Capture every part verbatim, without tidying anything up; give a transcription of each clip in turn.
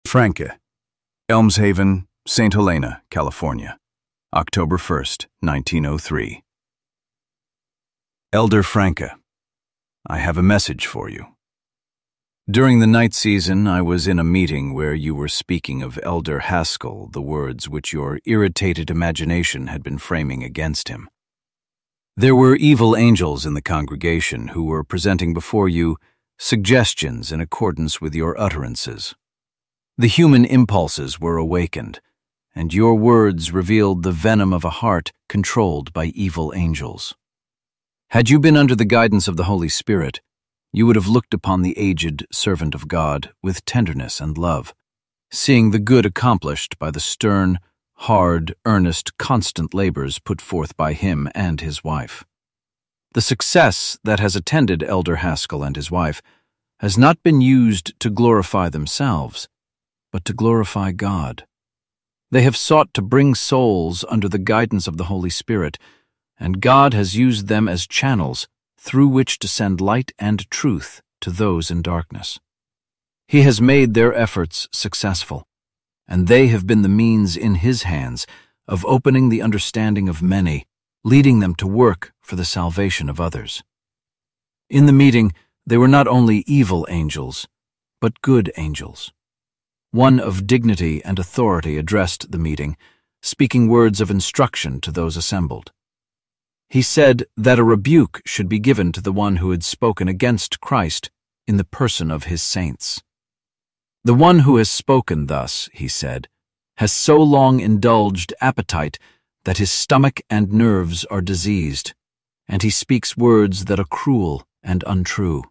Franca, Elmshaven, Saint Helena, California, October first, nineteen oh three. Elder Franca, I have a message for you. During the night season, I was in a meeting where you were speaking of Elder Haskell, the words which your irritated imagination had been framing against him. There were evil angels in the congregation who were presenting before you suggestions in accordance with your utterances. The human impulses were awakened, and your words revealed the venom of a heart controlled by evil angels. Had you been under the guidance of the Holy Spirit, you would have looked upon the aged servant of God with tenderness and love, seeing the good accomplished by the stern, hard, earnest, constant labors put forth by him and his wife. The success that has attended Elder Haskell and his wife has not been used to glorify themselves, but to glorify God. They have sought to bring souls under the guidance of the Holy Spirit, and God has used them as channels through which to send light and truth to those in darkness. He has made their efforts successful, and they have been the means in His hands of opening the understanding of many, leading them to work for the salvation of others. In the meeting, they were not only evil angels, but good angels. One of dignity and authority addressed the meeting, speaking words of instruction to those assembled. He said that a rebuke should be given to the one who had spoken against Christ in the person of his saints. The one who has spoken thus, he said, has so long indulged appetite that his stomach and nerves are diseased, and he speaks words that are cruel and untrue.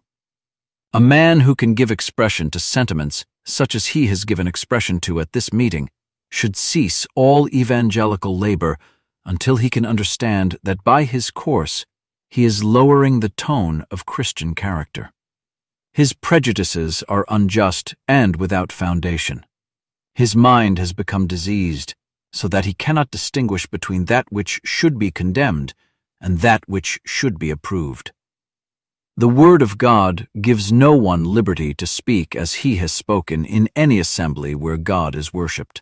A man who can give expression to sentiments such as he has given expression to at this meeting should cease all evangelical labor until he can understand that by his course he is lowering the tone of Christian character. His prejudices are unjust and without foundation. His mind has become diseased, so that he cannot distinguish between that which should be condemned and that which should be approved. The Word of God gives no one liberty to speak as he has spoken in any assembly where God is worshipped.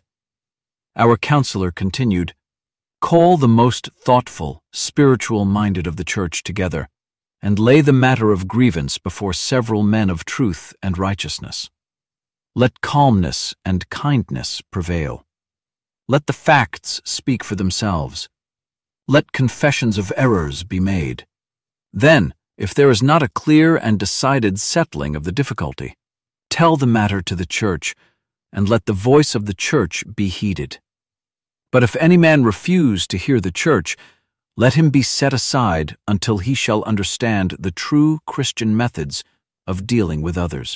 Our counselor continued, "Call the most thoughtful, spiritual-minded of the church together, and lay the matter of grievance before several men of truth and righteousness. Let calmness and kindness prevail. Let the facts speak for themselves. Let confessions of errors be made. Then, if there is not a clear and decided settling of the difficulty, tell the matter to the church, and let the voice of the church be heeded. But if any man refuse to hear the church, let him be set aside until he shall understand the true Christian methods of dealing with others.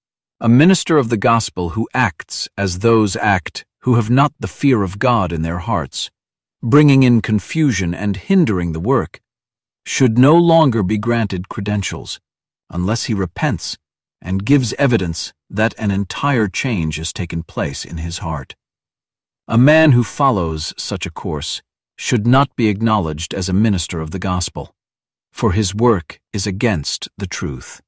A minister of the gospel who acts as those act who have not the fear of God in their hearts, bringing in confusion and hindering the work, should no longer be granted credentials unless he repents and gives evidence that an entire change has taken place in his heart. A man who follows such a course should not be acknowledged as a minister of the gospel, for his work is against the truth.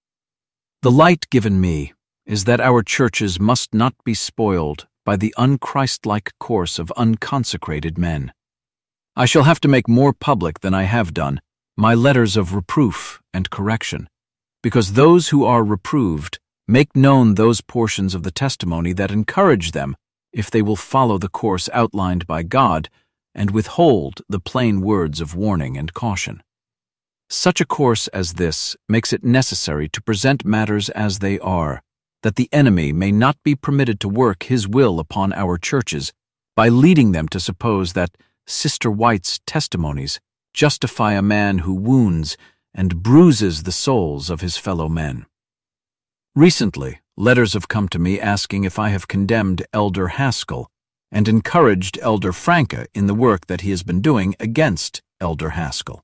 The light given me is that our churches must not be spoiled by the unchristlike course of unconsecrated men. I shall have to make more public than I have done my letters of reproof and correction, because those who are reproved make known those portions of the testimony that encourage them if they will follow the course outlined by God and withhold the plain words of warning and caution. Such a course as this makes it necessary to present matters as they are, that the enemy may not be permitted to work his will upon our churches by leading them to suppose that Sister White's testimonies justify a man who wounds and bruises the souls of his fellow men. Recently, letters have come to me asking if I have condemned Elder Haskell and encouraged Elder Franca in the work that he has been doing against Elder Haskell.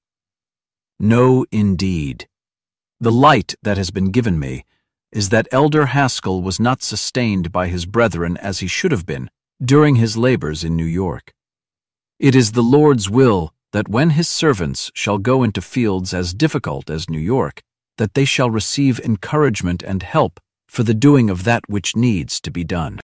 No, indeed. The light that has been given me is that Elder Haskell was not sustained by his brethren as he should have been during his labors in New York. It is the Lord's will that when his servants shall go into fields as difficult as New York, that they shall receive encouragement and help for the doing of that which needs to be done.